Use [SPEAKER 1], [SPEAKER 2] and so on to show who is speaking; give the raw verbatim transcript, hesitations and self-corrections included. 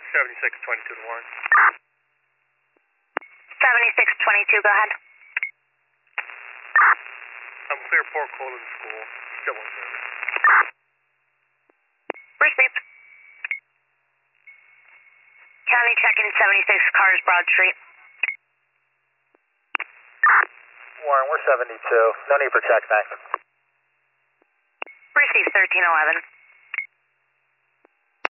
[SPEAKER 1] seventy-six twenty-two to Warren.
[SPEAKER 2] seventy-six twenty-two, go ahead.
[SPEAKER 1] I'm clear Port Colden School. Still on service.
[SPEAKER 2] Receive. County check-in seventy-six cars, Broad Street.
[SPEAKER 3] Warren, we're seventy-two. No need for check, thanks.
[SPEAKER 2] Receive thirteen eleven.